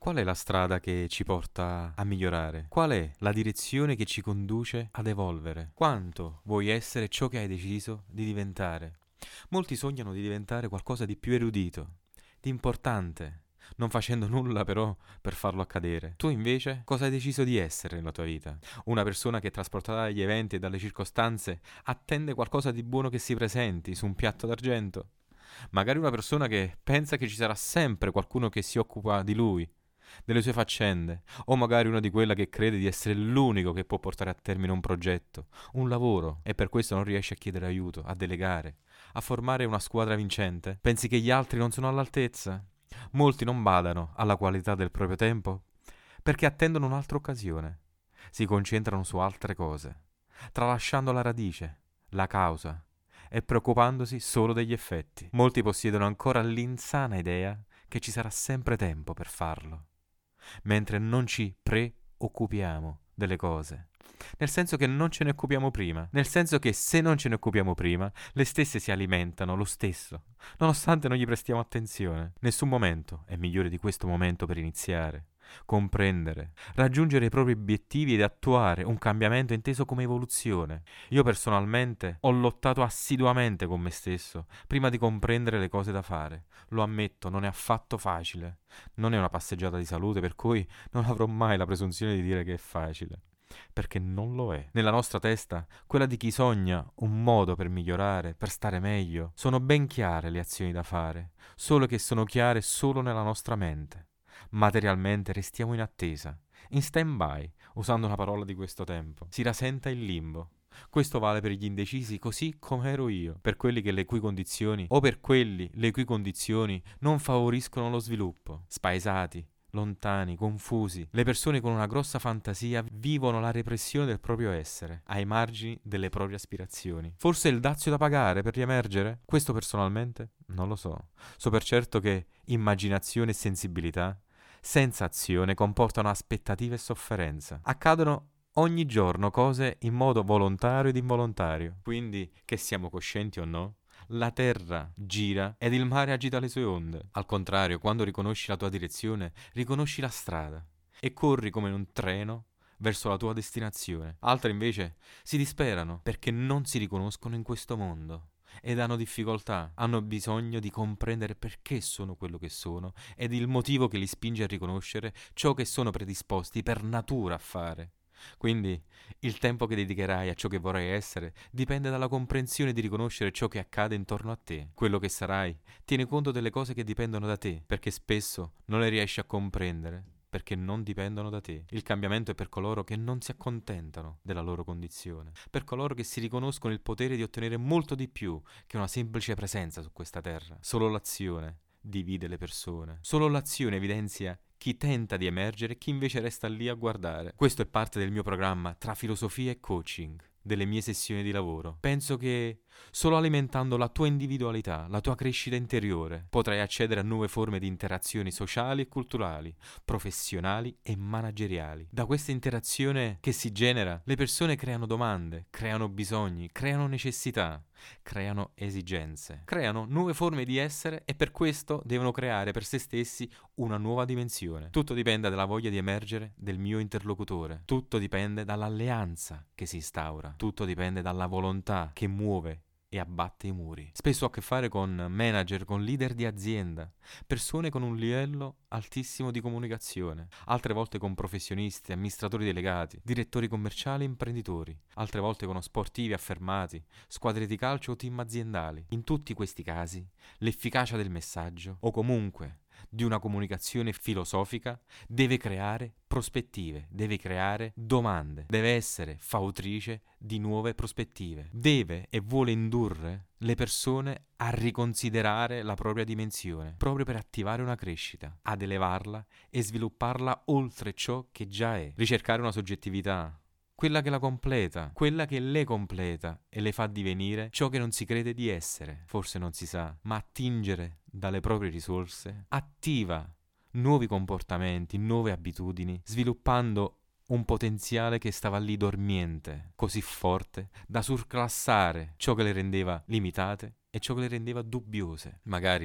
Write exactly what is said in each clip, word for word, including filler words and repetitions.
Qual è la strada che ci porta a migliorare? Qual è la direzione che ci conduce ad evolvere? Quanto vuoi essere ciò che hai deciso di diventare? Molti sognano di diventare qualcosa di più erudito, di importante, non facendo nulla però per farlo accadere. Tu invece cosa hai deciso di essere nella tua vita? Una persona che trasportata dagli eventi e dalle circostanze attende qualcosa di buono che si presenti su un piatto d'argento? Magari una persona che pensa che ci sarà sempre qualcuno che si occupa di lui, delle sue faccende, o magari una di quella che crede di essere l'unico che può portare a termine un progetto, un lavoro, e per questo non riesce a chiedere aiuto, a delegare, a formare una squadra vincente. Pensi che gli altri non sono all'altezza? Molti non badano alla qualità del proprio tempo perché attendono un'altra occasione. Si concentrano su altre cose, tralasciando la radice, la causa, e preoccupandosi solo degli effetti. Molti possiedono ancora l'insana idea che ci sarà sempre tempo per farlo, mentre non ci preoccupiamo delle cose. Nel senso che non ce ne occupiamo prima, nel senso che se non ce ne occupiamo prima, le stesse si alimentano lo stesso, nonostante non gli prestiamo attenzione. Nessun momento è migliore di questo momento per iniziare, comprendere, raggiungere i propri obiettivi ed attuare un cambiamento inteso come evoluzione. Io personalmente ho lottato assiduamente con me stesso prima di comprendere le cose da fare. Lo ammetto, non è affatto facile. Non è una passeggiata di salute, per cui non avrò mai la presunzione di dire che è facile, perché non lo è. Nella nostra testa, quella di chi sogna un modo per migliorare, per stare meglio, sono ben chiare le azioni da fare, solo che sono chiare solo nella nostra mente. Materialmente restiamo in attesa, in stand-by, usando una parola di questo tempo. Si rasenta il limbo. Questo vale per gli indecisi così come ero io, per quelli che le cui condizioni o per quelli le cui condizioni non favoriscono lo sviluppo. Spaesati, lontani, confusi, le persone con una grossa fantasia vivono la repressione del proprio essere, ai margini delle proprie aspirazioni. Forse il dazio da pagare per riemergere? Questo personalmente non lo so. So per certo che immaginazione e sensibilità senza azione comportano aspettative e sofferenza. Accadono ogni giorno cose in modo volontario ed involontario. Quindi, che siamo coscienti o no, la terra gira ed il mare agita le sue onde. Al contrario, quando riconosci la tua direzione, riconosci la strada e corri come in un treno verso la tua destinazione. Altri invece si disperano perché non si riconoscono in questo mondo ed hanno difficoltà, hanno bisogno di comprendere perché sono quello che sono ed il motivo che li spinge a riconoscere ciò che sono predisposti per natura a fare. Quindi il tempo che dedicherai a ciò che vorrai essere dipende dalla comprensione di riconoscere ciò che accade intorno a te. Quello che sarai tiene conto delle cose che dipendono da te, perché spesso non le riesci a comprendere, perché non dipendono da te. Il cambiamento è per coloro che non si accontentano della loro condizione, per coloro che si riconoscono il potere di ottenere molto di più che una semplice presenza su questa terra. Solo l'azione divide le persone. Solo l'azione evidenzia chi tenta di emergere e chi invece resta lì a guardare. Questo è parte del mio programma tra filosofia e coaching, delle mie sessioni di lavoro. Penso che solo alimentando la tua individualità, la tua crescita interiore, potrai accedere a nuove forme di interazioni sociali e culturali, professionali e manageriali. Da questa interazione che si genera, le persone creano domande, creano bisogni, creano necessità, creano esigenze, creano nuove forme di essere e per questo devono creare per se stessi una nuova dimensione. Tutto dipende dalla voglia di emergere del mio interlocutore. Tutto dipende dall'alleanza che si instaura. Tutto dipende dalla volontà che muove e abbatte i muri. Spesso ho a che fare con manager, con leader di azienda, persone con un livello altissimo di comunicazione, altre volte con professionisti, amministratori delegati, direttori commerciali e imprenditori, altre volte con sportivi affermati, squadre di calcio o team aziendali. In tutti questi casi, l'efficacia del messaggio, o comunque di una comunicazione filosofica, deve creare prospettive, deve creare domande, deve essere fautrice di nuove prospettive, deve e vuole indurre le persone a riconsiderare la propria dimensione, proprio per attivare una crescita, ad elevarla e svilupparla oltre ciò che già è, ricercare una soggettività, quella che la completa, quella che le completa e le fa divenire ciò che non si crede di essere, forse non si sa, ma attingere dalle proprie risorse attiva nuovi comportamenti, nuove abitudini, sviluppando un potenziale che stava lì dormiente, così forte da surclassare ciò che le rendeva limitate e ciò che le rendeva dubbiose. Magari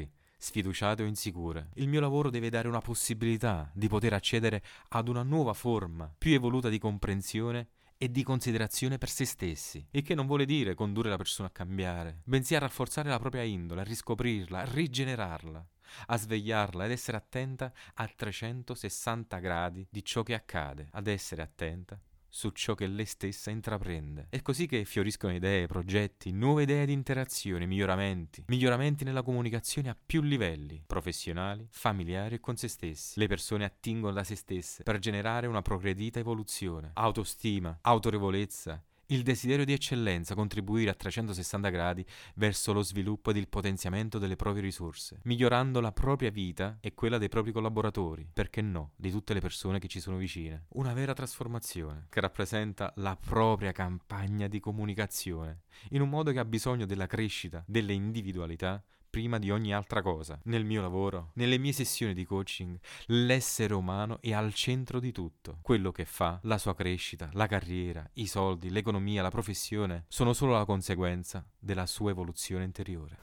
sfiduciate o insicure. Il mio lavoro deve dare una possibilità di poter accedere ad una nuova forma, più evoluta di comprensione e di considerazione per se stessi, il che non vuole dire condurre la persona a cambiare, bensì a rafforzare la propria indole, a riscoprirla, a rigenerarla, a svegliarla ed essere attenta a trecentosessanta gradi di ciò che accade, ad essere attenta su ciò che lei stessa intraprende. È così che fioriscono idee, progetti, nuove idee di interazione, miglioramenti, miglioramenti nella comunicazione a più livelli, professionali, familiari e con se stessi. Le persone attingono da se stesse per generare una progredita evoluzione, autostima, autorevolezza, il desiderio di eccellenza, contribuire a trecentosessanta gradi verso lo sviluppo ed il potenziamento delle proprie risorse, migliorando la propria vita e quella dei propri collaboratori, perché no, di tutte le persone che ci sono vicine. Una vera trasformazione che rappresenta la propria campagna di comunicazione, in un modo che ha bisogno della crescita delle individualità prima di ogni altra cosa. Nel mio lavoro, nelle mie sessioni di coaching, l'essere umano è al centro di tutto. Quello che fa, la sua crescita, la carriera, i soldi, l'economia, la professione, sono solo la conseguenza della sua evoluzione interiore.